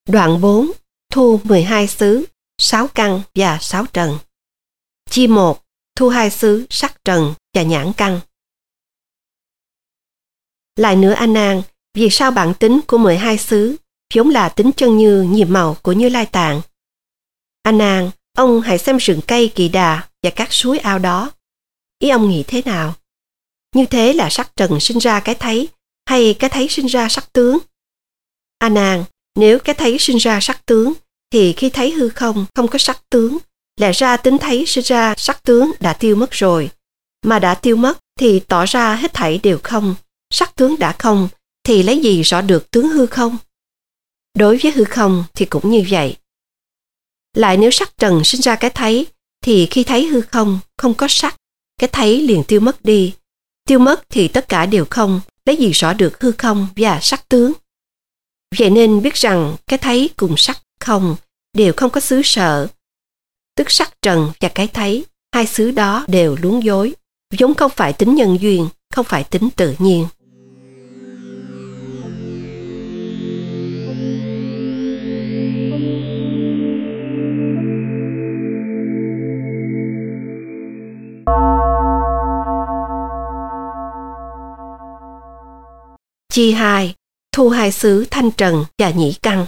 Đoạn 4. Thu 12 xứ, 6 căn và 6 trần. Chi 1. Thu 2 xứ, sắc trần và nhãn căn. Lại nữa A Nan, vì sao bản tính của 12 xứ vốn là tính chân như nhiệm màu của Như Lai Tạng? A Nan, ông hãy xem rừng cây Kỳ Đà và các suối ao đó. Ý ông nghĩ thế nào? Như thế là sắc trần sinh ra cái thấy, hay cái thấy sinh ra sắc tướng? A Nan, nếu cái thấy sinh ra sắc tướng, thì khi thấy hư không không có sắc tướng, lẽ ra tính thấy sinh ra sắc tướng đã tiêu mất rồi. Mà đã tiêu mất thì tỏ ra hết thảy đều không. Sắc tướng đã không, thì lấy gì rõ được tướng hư không? Đối với hư không thì cũng như vậy. Lại nếu sắc trần sinh ra cái thấy, thì khi thấy hư không, không có sắc, cái thấy liền tiêu mất đi. Tiêu mất thì tất cả đều không, lấy gì rõ được hư không và sắc tướng? Vậy nên biết rằng cái thấy cùng sắc không đều không có xứ sở. Tức sắc trần và cái thấy, hai xứ đó đều luống dối, vốn không phải tính nhân duyên, không phải tính tự nhiên. Chi 2. Thu 2 xứ thanh trần và nhĩ căn.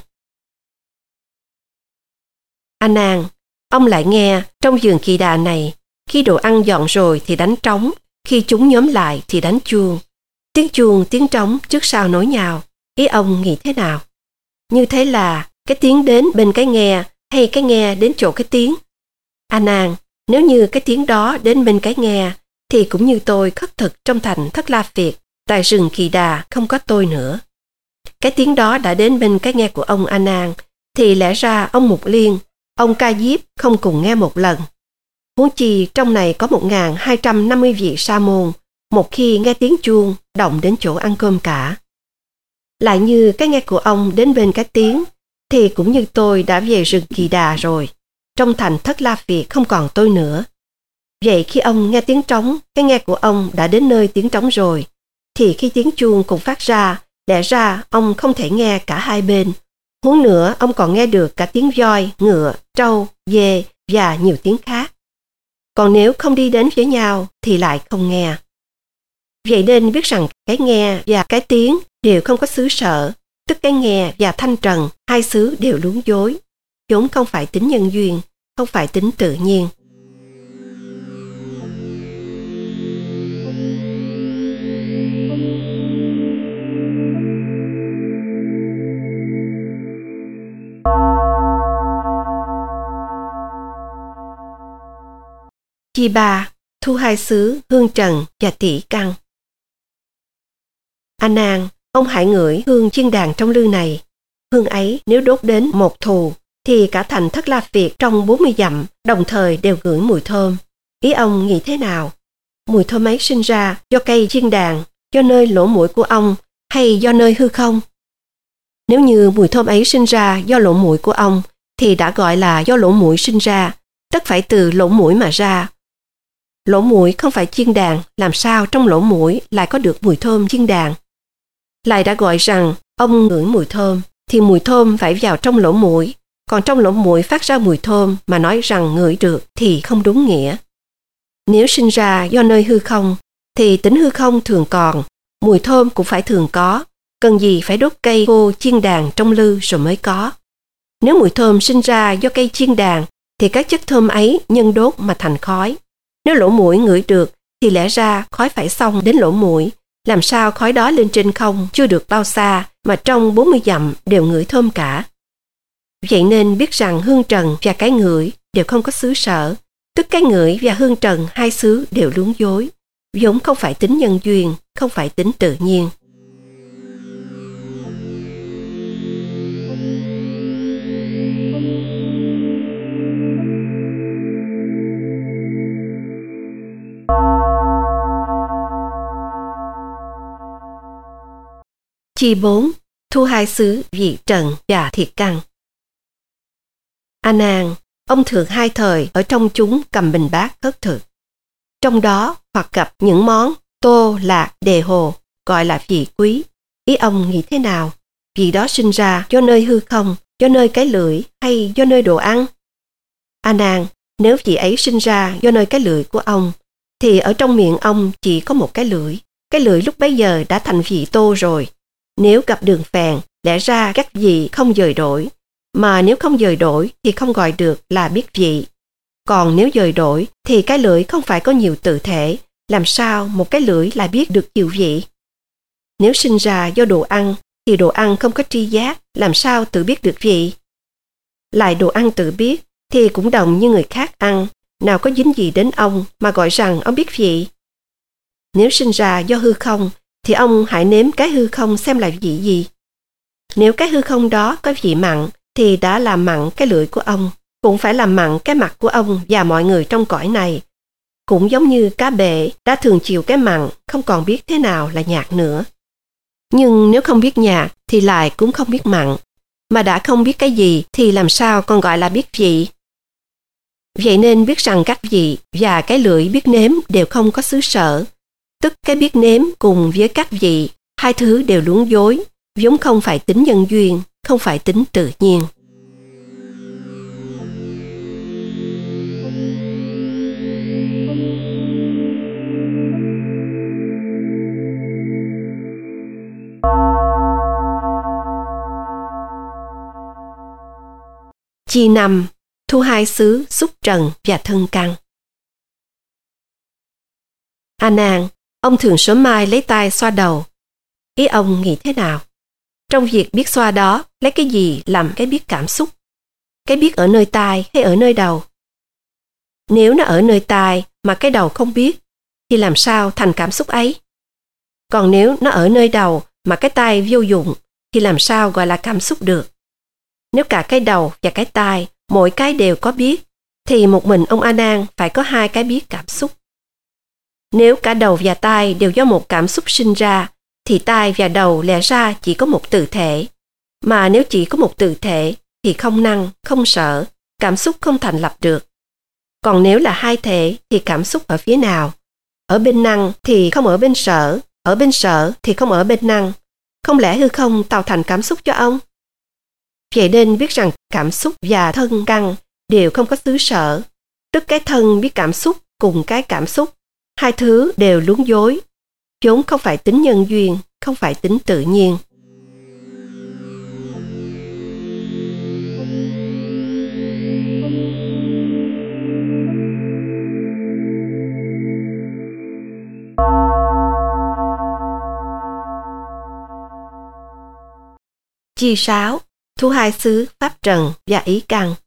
A Nan, ông lại nghe trong vườn Kỳ Đà này, khi đồ ăn dọn rồi thì đánh trống, khi chúng nhóm lại thì đánh chuông. Tiếng chuông, tiếng trống trước sau nối nhau. Ý ông nghĩ thế nào? Như thế là cái tiếng đến bên cái nghe, hay cái nghe đến chỗ cái tiếng? A Nan, nếu như cái tiếng đó đến bên cái nghe, thì cũng như tôi khất thực trong thành Thất La Việt, tại rừng Kỳ Đà không có tôi nữa. Cái tiếng đó đã đến bên cái nghe của ông A Nan, thì lẽ ra ông Mục Liên, ông Ca Diếp không cùng nghe một lần. Huống chi trong này có 1.250 vị sa môn, một khi nghe tiếng chuông động đến chỗ ăn cơm cả. Lại như cái nghe của ông đến bên cái tiếng, thì cũng như tôi đã về rừng Kỳ Đà rồi, trong thành Thất La Việt không còn tôi nữa. Vậy khi ông nghe tiếng trống, cái nghe của ông đã đến nơi tiếng trống rồi, thì khi tiếng chuông cùng phát ra, lẽ ra ông không thể nghe cả hai bên. Huống nữa ông còn nghe được cả tiếng voi, ngựa, trâu, dê và nhiều tiếng khác. Còn nếu không đi đến với nhau thì lại không nghe. Vậy nên biết rằng cái nghe và cái tiếng đều không có xứ sở, tức cái nghe và thanh trần, hai xứ đều luống dối, vốn không phải tính nhân duyên, không phải tính tự nhiên. Chi 3. Thu 2 xứ hương trần và tỷ căn. A Nan, ông hãy ngửi hương chiên đàn trong lư này. Hương ấy nếu đốt đến một thù, thì cả thành Thất La Việt trong 40 dặm đồng thời đều ngửi mùi thơm. Ý ông nghĩ thế nào? Mùi thơm ấy sinh ra do cây chiên đàn, do nơi lỗ mũi của ông, hay do nơi hư không? Nếu như mùi thơm ấy sinh ra do lỗ mũi của ông, thì đã gọi là do lỗ mũi sinh ra, tất phải từ lỗ mũi mà ra. Lỗ mũi không phải chiên đàn, làm sao trong lỗ mũi lại có được mùi thơm chiên đàn? Lại đã gọi rằng ông ngửi mùi thơm, thì mùi thơm phải vào trong lỗ mũi, còn trong lỗ mũi phát ra mùi thơm mà nói rằng ngửi được thì không đúng nghĩa. Nếu sinh ra do nơi hư không, thì tính hư không thường còn, mùi thơm cũng phải thường có, cần gì phải đốt cây khô chiên đàn trong lư rồi mới có. Nếu mùi thơm sinh ra do cây chiên đàn, thì các chất thơm ấy nhân đốt mà thành khói. Nếu lỗ mũi ngửi được, thì lẽ ra khói phải xông đến lỗ mũi, làm sao khói đó lên trên không chưa được bao xa, mà trong 40 dặm đều ngửi thơm cả. Vậy nên biết rằng hương trần và cái ngửi đều không có xứ sở, tức cái ngửi và hương trần hai xứ đều luống dối, vốn không phải tính nhân duyên, không phải tính tự nhiên. Chi 4. Thu 2 xứ vị trần và thiệt căn. A Nan, ông thường hai thời ở trong chúng cầm bình bát khất thực. Trong đó hoặc gặp những món tô, lạc, đề hồ, gọi là vị quý. Ý ông nghĩ thế nào? Vị đó sinh ra do nơi hư không, do nơi cái lưỡi hay do nơi đồ ăn? A Nan, nếu vị ấy sinh ra do nơi cái lưỡi của ông, thì ở trong miệng ông chỉ có một cái lưỡi. Cái lưỡi lúc bấy giờ đã thành vị tô rồi. Nếu gặp đường phèn, lẽ ra các vị không dời đổi. Mà nếu không dời đổi thì không gọi được là biết vị. Còn nếu dời đổi thì cái lưỡi không phải có nhiều tự thể. Làm sao một cái lưỡi lại biết được nhiều vị? Nếu sinh ra do đồ ăn thì đồ ăn không có tri giác, làm sao tự biết được vị? Lại đồ ăn tự biết thì cũng đồng như người khác ăn, nào có dính gì đến ông mà gọi rằng ông biết vị. Nếu sinh ra do hư không thì ông hãy nếm cái hư không xem là vị gì. Nếu cái hư không đó có vị mặn thì đã làm mặn cái lưỡi của ông, cũng phải làm mặn cái mặt của ông và mọi người trong cõi này. Cũng giống như cá bể đã thường chịu cái mặn, không còn biết thế nào là nhạt nữa. Nhưng nếu không biết nhạt thì lại cũng không biết mặn, mà đã không biết cái gì thì làm sao còn gọi là biết vị? Vậy nên biết rằng các vị và cái lưỡi biết nếm đều không có xứ sở, tức cái biết nếm cùng với các vị, hai thứ đều luống dối, vốn không phải tính nhân duyên, không phải tính tự nhiên. Chi 5. Thu hai xứ xúc trần và thân căn. A Nan, ông thường sớm mai lấy tay xoa đầu. Ý ông nghĩ thế nào? Trong việc biết xoa đó, lấy cái gì làm cái biết cảm xúc? Cái biết ở nơi tai hay ở nơi đầu? Nếu nó ở nơi tai mà cái đầu không biết, thì làm sao thành cảm xúc ấy? Còn nếu nó ở nơi đầu mà cái tai vô dụng, thì làm sao gọi là cảm xúc được? Nếu cả cái đầu và cái tai, mỗi cái đều có biết, thì một mình ông A Nan phải có hai cái biết cảm xúc. Nếu cả đầu và tai đều do một cảm xúc sinh ra, thì tai và đầu lẽ ra chỉ có một tự thể. Mà nếu chỉ có một tự thể, thì không năng, không sở, cảm xúc không thành lập được. Còn nếu là hai thể, thì cảm xúc ở phía nào? Ở bên năng thì không ở bên sở thì không ở bên năng. Không lẽ hư không tạo thành cảm xúc cho ông? Vậy nên biết rằng cảm xúc và thân căn đều không có xứ sở, tức cái thân biết cảm xúc cùng cái cảm xúc, hai thứ đều luống dối, vốn không phải tính nhân duyên, không phải tính tự nhiên. Chi 6. Thu hai xứ pháp trần và ý căn.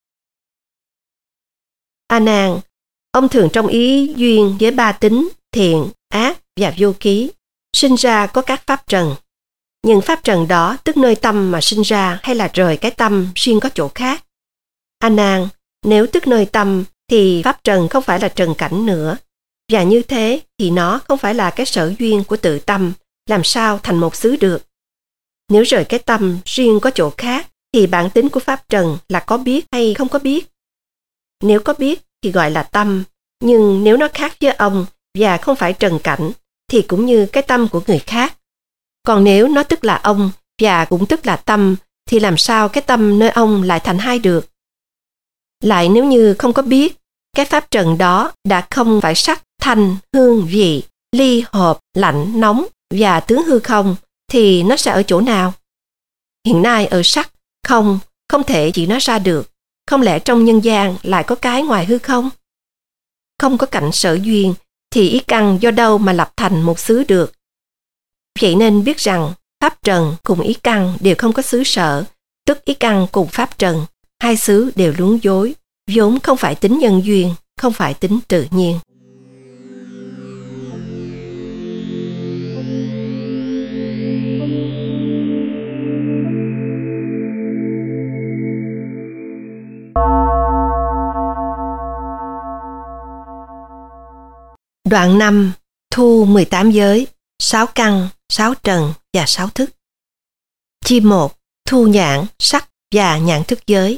A Nan, ông thường trong ý duyên với ba tính thiện, ác và vô ký, sinh ra có các pháp trần. Nhưng pháp trần đó tức nơi tâm mà sinh ra hay là rời cái tâm riêng có chỗ khác? A Nan, nếu tức nơi tâm thì pháp trần không phải là trần cảnh nữa. Và như thế thì nó không phải là cái sở duyên của tự tâm, làm sao thành một xứ được? Nếu rời cái tâm riêng có chỗ khác, thì bản tính của pháp trần là có biết hay không có biết? Nếu có biết thì gọi là tâm, nhưng nếu nó khác với ông và không phải trần cảnh, thì cũng như cái tâm của người khác. Còn nếu nó tức là ông và cũng tức là tâm, thì làm sao cái tâm nơi ông lại thành hai được? Lại nếu như không có biết, cái pháp trần đó đã không phải sắc, thanh, hương, vị, ly, hợp, lạnh, nóng và tướng hư không, thì nó sẽ ở chỗ nào? Hiện nay ở sắc, không thể chỉ nó ra được. Không lẽ trong nhân gian lại có cái ngoài hư không? Không có cảnh sở duyên, thì ý căn do đâu mà lập thành một xứ được? Vậy nên biết rằng pháp trần cùng ý căn đều không có xứ sở, tức ý căn cùng pháp trần, hai xứ đều luống dối, vốn không phải tính nhân duyên, không phải tính tự nhiên. Đoạn 5. Thu 18 giới, 6 căn, 6 trần và 6 thức. Chi 1. Thu nhãn, sắc và nhãn thức giới.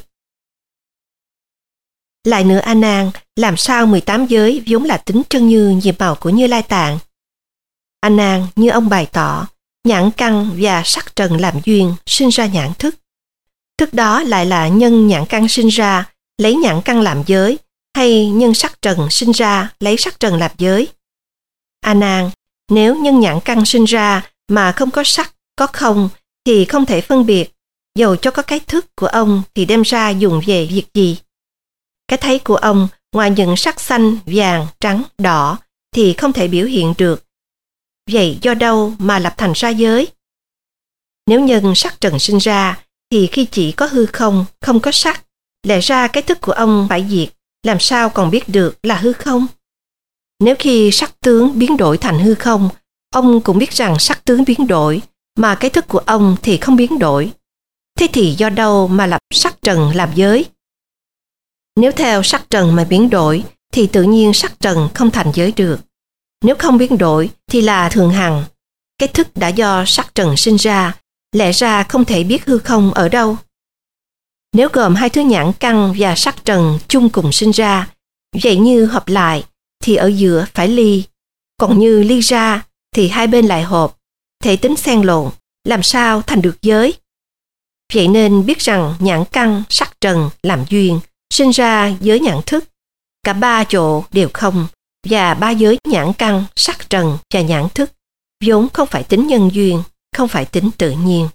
Lại nữa A Nan, làm sao 18 giới vốn là tính trân như nhiệm màu của Như Lai Tạng? A Nan, như ông bày tỏ, nhãn căn và sắc trần làm duyên, sinh ra nhãn thức. Thức đó lại là nhân nhãn căn sinh ra, lấy nhãn căn làm giới, hay nhân sắc trần sinh ra, lấy sắc trần làm giới? A Nan, nếu nhân nhãn căn sinh ra mà không có sắc, có không, thì không thể phân biệt. Dầu cho có cái thức của ông thì đem ra dùng về việc gì? Cái thấy của ông ngoài những sắc xanh, vàng, trắng, đỏ thì không thể biểu hiện được. Vậy do đâu mà lập thành ra giới? Nếu nhân sắc trần sinh ra thì khi chỉ có hư không, không có sắc, lẽ ra cái thức của ông phải diệt, làm sao còn biết được là hư không? Nếu khi sắc tướng biến đổi thành hư không, ông cũng biết rằng sắc tướng biến đổi, mà cái thức của ông thì không biến đổi. Thế thì do đâu mà lập sắc trần làm giới? Nếu theo sắc trần mà biến đổi, thì tự nhiên sắc trần không thành giới được. Nếu không biến đổi thì là thường hằng. Cái thức đã do sắc trần sinh ra, lẽ ra không thể biết hư không ở đâu. Nếu gồm hai thứ nhãn căn và sắc trần chung cùng sinh ra, vậy như hợp lại thì ở giữa phải ly, còn như ly ra thì hai bên lại hợp, thể tính xen lộn, làm sao thành được giới? Vậy nên biết rằng nhãn căn, sắc trần làm duyên, sinh ra giới nhãn thức. Cả ba chỗ đều không, và ba giới nhãn căn, sắc trần và nhãn thức vốn không phải tính nhân duyên, không phải tính tự nhiên.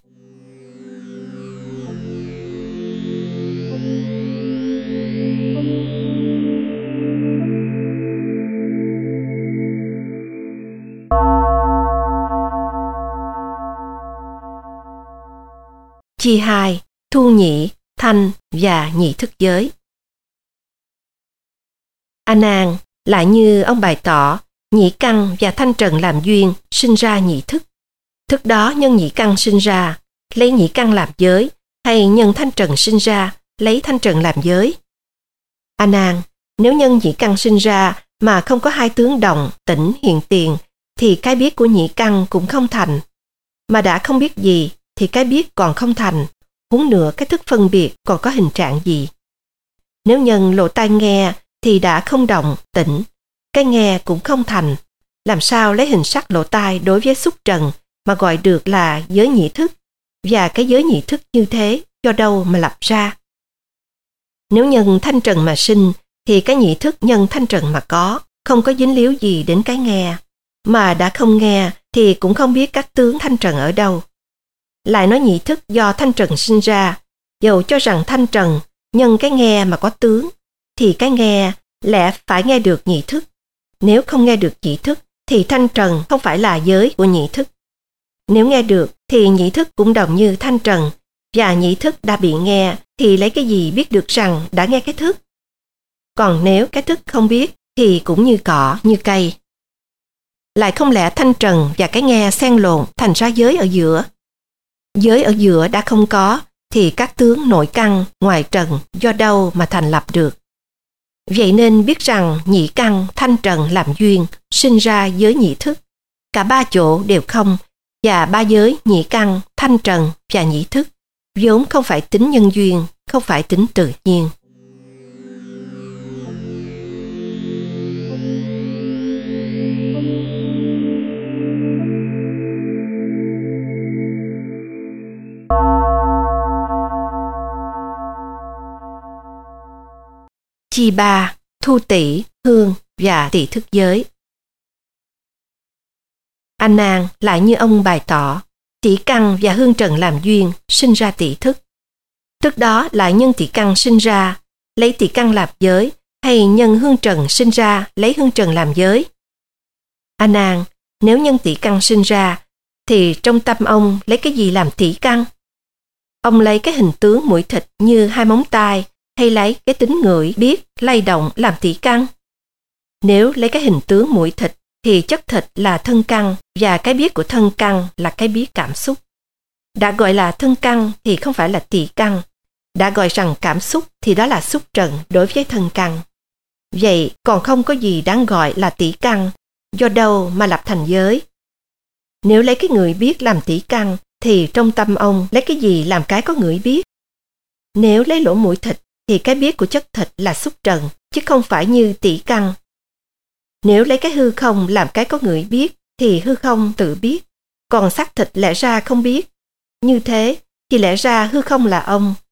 Chi 2. Thu nhị, thanh và nhị thức giới. A Nan, lại như ông bày tỏ, nhị căn và thanh trần làm duyên, sinh ra nhị thức. Thức đó nhân nhị căn sinh ra, lấy nhị căn làm giới, hay nhân thanh trần sinh ra, lấy thanh trần làm giới? A Nan, nếu nhân nhị căn sinh ra mà không có hai tướng động, tĩnh, hiện tiền, thì cái biết của nhị căn cũng không thành. Mà đã không biết gì, thì cái biết còn không thành, huống nữa cái thức phân biệt còn có hình trạng gì? Nếu nhân lỗ tai nghe thì đã không động, tĩnh, cái nghe cũng không thành, làm sao lấy hình sắc lỗ tai đối với xúc trần mà gọi được là giới nhị thức, và cái giới nhị thức như thế do đâu mà lập ra? Nếu nhân thanh trần mà sinh thì cái nhị thức nhân thanh trần mà có, không có dính líu gì đến cái nghe, mà đã không nghe thì cũng không biết các tướng thanh trần ở đâu. Lại nói nhị thức do thanh trần sinh ra, dầu cho rằng thanh trần nhân cái nghe mà có tướng, thì cái nghe lẽ phải nghe được nhị thức. Nếu không nghe được nhị thức thì thanh trần không phải là giới của nhị thức. Nếu nghe được thì nhị thức cũng đồng như thanh trần, và nhị thức đã bị nghe thì lấy cái gì biết được rằng đã nghe cái thức? Còn nếu cái thức không biết thì cũng như cỏ, như cây. Lại không lẽ thanh trần và cái nghe xen lộn thành ra giới ở giữa? Giới ở giữa đã không có thì các tướng nội căn, ngoài trần do đâu mà thành lập được? Vậy nên biết rằng nhị căn, thanh trần làm duyên, sinh ra giới nhị thức. Cả ba chỗ đều không, và ba giới nhị căn, thanh trần và nhị thức vốn không phải tính nhân duyên, không phải tính tự nhiên. Chi 3. Thu tỷ, hương và tỷ thức giới. A Nan, lại như ông bày tỏ, tỷ căn và hương trần làm duyên, sinh ra tỷ thức. Thức đó lại nhân tỷ căn sinh ra, lấy tỷ căn làm giới, hay nhân hương trần sinh ra, lấy hương trần làm giới? A Nan, nếu nhân tỷ căn sinh ra, thì trong tâm ông lấy cái gì làm tỷ căn? Ông lấy cái hình tướng mũi thịt như hai móng tay, hay lấy cái tính ngửi, biết, lay động làm tỷ căn? Nếu lấy cái hình tướng mũi thịt thì chất thịt là thân căn, và cái biết của thân căn là cái biết cảm xúc. Đã gọi là thân căn thì không phải là tỷ căn. Đã gọi rằng cảm xúc thì đó là xúc trần đối với thân căn. Vậy còn không có gì đáng gọi là tỷ căn, do đâu mà lập thành giới? Nếu lấy cái người biết làm tỷ căn thì trong tâm ông lấy cái gì làm cái có người biết? Nếu lấy lỗ mũi thịt thì cái biết của chất thịt là xúc trần, chứ không phải như tỷ căn. Nếu lấy cái hư không làm cái có người biết thì hư không tự biết, còn xác thịt lẽ ra không biết. Như thế thì lẽ ra hư không là ông,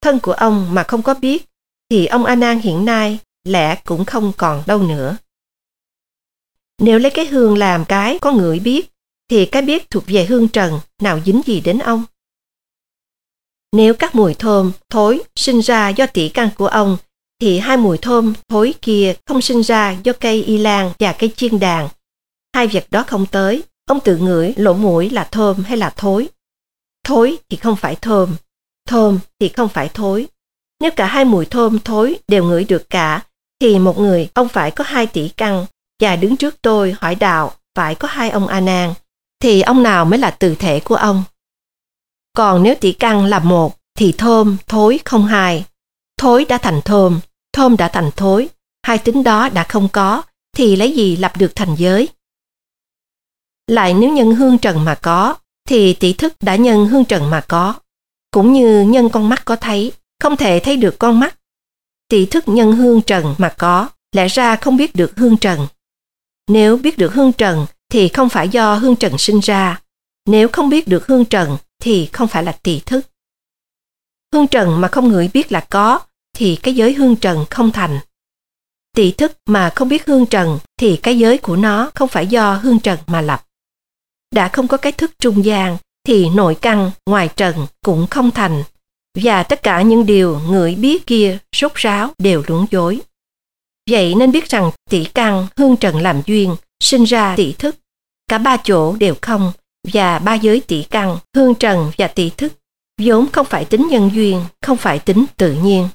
thân của ông mà không có biết, thì ông A Nan hiện nay lẽ cũng không còn đâu nữa. Nếu lấy cái hương làm cái có ngửi biết, thì cái biết thuộc về hương trần, nào dính gì đến ông? Nếu các mùi thơm thối sinh ra do tỉ căn của ông, thì hai mùi thơm thối kia không sinh ra do cây y lan và cây chiên đàn. Hai việc đó không tới, ông tự ngửi lỗ mũi là thơm hay là thối. Thối thì không phải thơm, thơm thì không phải thối. Nếu cả hai mùi thơm thối đều ngửi được cả, thì một người ông phải có 2 tỷ căn, và đứng trước tôi hỏi đạo phải có 2 ông A Nan, thì ông nào mới là từ thể của ông? Còn nếu tỷ căn là 1, thì thơm thối không 2. Thối đã thành thơm đã thành thối, hai tính đó đã không có, thì lấy gì lập được thành giới? Lại nếu nhân hương trần mà có, thì tỷ thức đã nhân hương trần mà có. Cũng như nhân con mắt có thấy, không thể thấy được con mắt. Tỷ thức nhân hương trần mà có, lẽ ra không biết được hương trần. Nếu biết được hương trần, thì không phải do hương trần sinh ra. Nếu không biết được hương trần, thì không phải là tỷ thức. Hương trần mà không ngửi biết là có, thì cái giới hương trần không thành. Tỷ thức mà không biết hương trần, thì cái giới của nó không phải do hương trần mà lập. Đã không có cái thức trung gian, thì nội căn, ngoài trần cũng không thành. Và tất cả những điều ngửi biết kia sốt ráo đều luống dối. Vậy nên biết rằng tỷ căn, hương trần làm duyên, sinh ra tỷ thức. Cả 3 chỗ đều không, và 3 giới tỷ căn, hương trần và tỷ thức vốn không phải tính nhân duyên, không phải tính tự nhiên.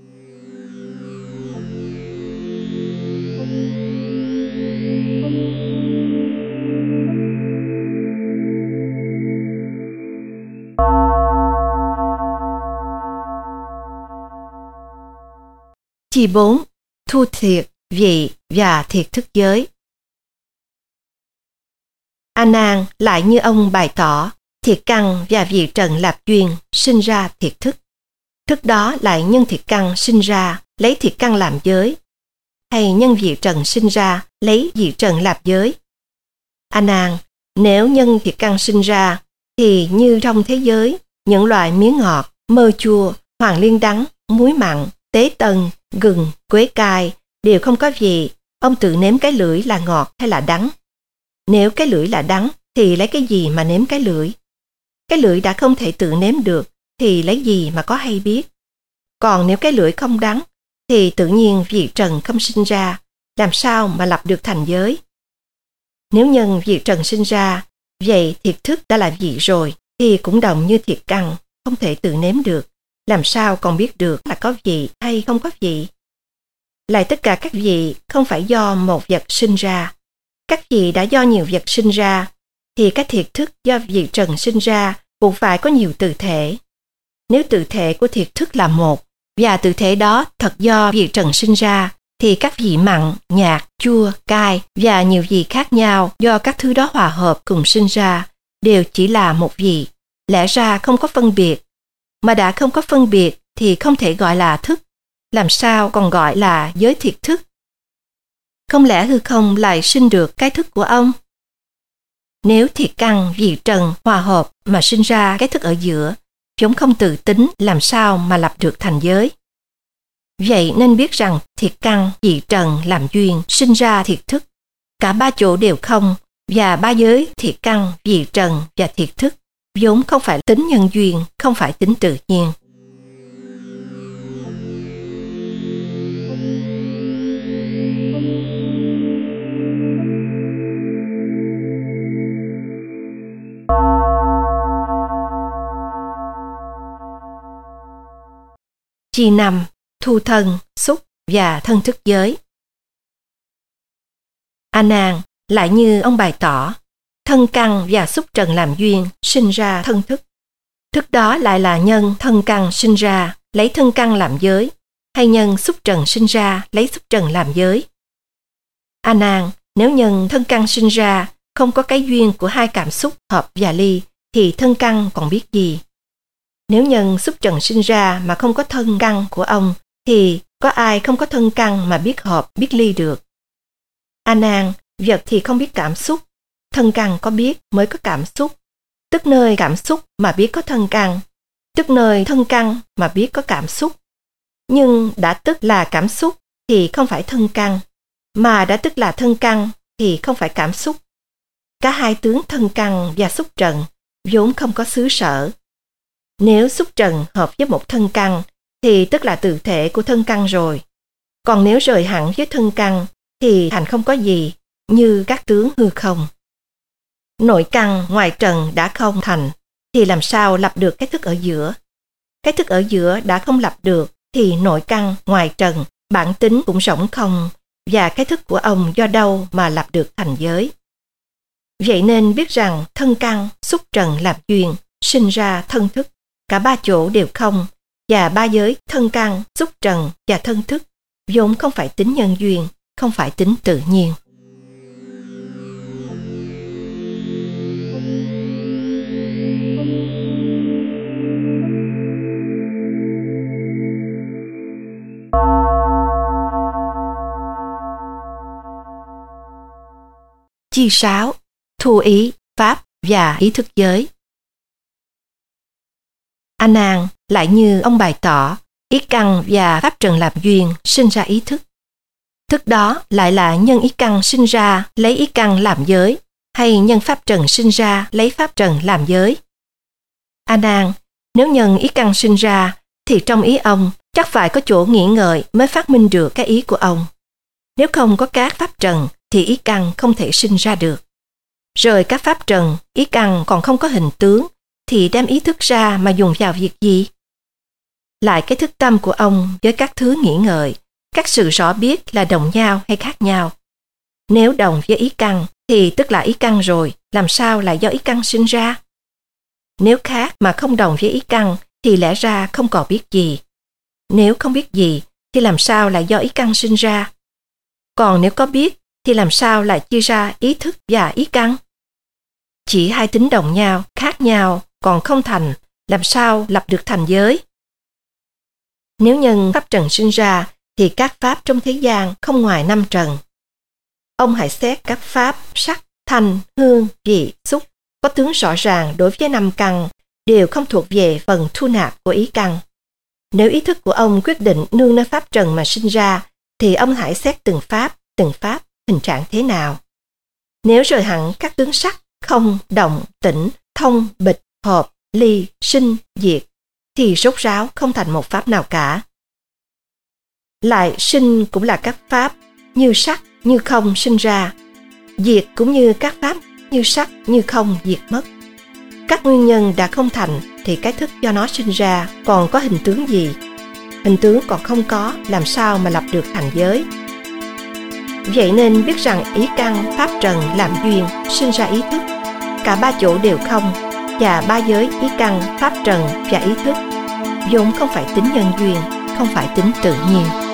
Chi 4. Thu thiệt, vị và thiệt thức giới. A Nan lại như ông bày tỏ, thiệt căn và vị trần lạp duyên sinh ra thiệt thức. Thức đó lại nhân thiệt căn sinh ra, lấy thiệt căn làm giới, hay nhân vị trần sinh ra, lấy vị trần lạp giới. A Nan, nếu nhân thiệt căn sinh ra, thì như trong thế giới, những loại mía ngọt, mơ chua, hoàng liên đắng, muối mặn, tế tân, gừng, quế cay đều không có vị, ông tự nếm cái lưỡi là ngọt hay là đắng. Nếu cái lưỡi là đắng, thì lấy cái gì mà nếm cái lưỡi? Cái lưỡi đã không thể tự nếm được, thì lấy gì mà có hay biết? Còn nếu cái lưỡi không đắng, thì tự nhiên vị trần không sinh ra, làm sao mà lập được thành giới? Nếu nhân vị trần sinh ra, vậy thiệt thức đã là vị rồi, thì cũng đồng như thiệt căn, không thể tự nếm được, làm sao còn biết được là có vị hay không có vị? Lại tất cả các vị không phải do một vật sinh ra. Các vị đã do nhiều vật sinh ra, thì các thiệt thức do vị trần sinh ra buộc phải có nhiều từ thể. Nếu từ thể của thiệt thức là một, và từ thể đó thật do vị trần sinh ra, thì các vị mặn, nhạt, chua, cay và nhiều vị khác nhau do các thứ đó hòa hợp cùng sinh ra, đều chỉ là một vị, lẽ ra không có phân biệt. Mà đã không có phân biệt thì không thể gọi là thức, làm sao còn gọi là giới thiệt thức? Không lẽ hư không lại sinh được cái thức của ông? Nếu thiệt căn, vị trần hòa hợp mà sinh ra cái thức ở giữa, chúng không tự tính, làm sao mà lập được thành giới? Vậy nên biết rằng thiệt căn, vị trần làm duyên sinh ra thiệt thức. Cả 3 chỗ đều không, và 3 giới thiệt căn, vị trần và thiệt thức vốn không phải tính nhân duyên, không phải tính tự nhiên. Chi 5. Thu thân, xúc và thân thức giới. A Nan, lại như ông bày tỏ, thân căn và xúc trần làm duyên sinh ra thân thức. Thức đó lại là nhân thân căn sinh ra, lấy thân căn làm giới, hay nhân xúc trần sinh ra, lấy xúc trần làm giới. A Nan, nếu nhân thân căn sinh ra, không có cái duyên của 2 cảm xúc hợp và ly, thì thân căn còn biết gì? Nếu nhân xúc trần sinh ra mà không có thân căn của ông, thì có ai không có thân căn mà biết hợp, biết ly được? A Nan, vật thì không biết cảm xúc, thân căn có biết mới có cảm xúc, tức nơi cảm xúc mà biết có thân căn. tức nơi thân căn mà biết có cảm xúc. Nhưng đã tức là cảm xúc thì không phải thân căn, mà đã tức là thân căn thì không phải cảm xúc. Cả hai tướng thân căn và xúc trần vốn không có xứ sở. Nếu xúc trần hợp với một thân căn thì tức là tự thể của thân căn rồi. Còn nếu rời hẳn với thân căn thì thành không có gì, như các tướng hư không. Nội căn ngoài trần đã không thành thì làm sao lập được cái thức ở giữa? Cái thức ở giữa đã không lập được thì nội căn ngoài trần bản tính cũng rỗng không, và cái thức của ông do đâu mà lập được thành giới? Vậy nên biết rằng thân căn, xúc trần làm duyên, sinh ra thân thức, cả ba chỗ đều không, và ba giới thân căn, xúc trần và thân thức vốn không phải tính nhân duyên, không phải tính tự nhiên. Chi 6. Thu ý, pháp và ý thức giới. A Nan, lại như ông bày tỏ, ý căn và pháp trần làm duyên sinh ra ý thức. Thức đó lại là nhân ý căn sinh ra lấy ý căn làm giới, hay nhân pháp trần sinh ra lấy pháp trần làm giới? A Nan, nếu nhân ý căn sinh ra thì trong ý ông chắc phải có chỗ nghĩ ngợi mới phát minh được cái ý của ông. Nếu không có các pháp trần thì ý căn không thể sinh ra được. Rồi các pháp trần, ý căn còn không có hình tướng thì đem ý thức ra mà dùng vào việc gì? Lại cái thức tâm của ông với các thứ nghĩ ngợi, các sự rõ biết là đồng nhau hay khác nhau? Nếu đồng với ý căn thì tức là ý căn rồi, làm sao lại do ý căn sinh ra? Nếu khác mà không đồng với ý căn thì lẽ ra không còn biết gì. Nếu không biết gì thì làm sao lại do ý căn sinh ra? Còn nếu có biết thì làm sao lại chia ra ý thức và ý căn? Chỉ hai tính đồng nhau, khác nhau, còn không thành, làm sao lập được thành giới? Nếu nhân pháp trần sinh ra thì các pháp trong thế gian không ngoài 5 trần. Ông hãy xét các pháp sắc, thanh, hương, vị, xúc có tướng rõ ràng đối với 5 căn đều không thuộc về phần thu nạp của ý căn. Nếu ý thức của ông quyết định nương nơi pháp trần mà sinh ra thì ông hãy xét từng pháp hình trạng thế nào. Nếu rời hẳn các tướng sắc, không, động, tĩnh, thông, bịch, hợp, ly, sinh, diệt thì rốt ráo không thành một pháp nào cả. Lại sinh cũng là các pháp như sắc, như không sinh ra, diệt cũng như các pháp như sắc, như không diệt mất. Các nguyên nhân đã không thành thì cái thức do nó sinh ra còn có hình tướng gì? Hình tướng còn không có, làm sao mà lập được thành giới? Vậy nên biết rằng ý căn, pháp trần làm duyên, sinh ra ý thức. Cả ba chỗ đều không, và ba giới ý căn, pháp trần và ý thức vốn không phải tính nhân duyên, không phải tính tự nhiên.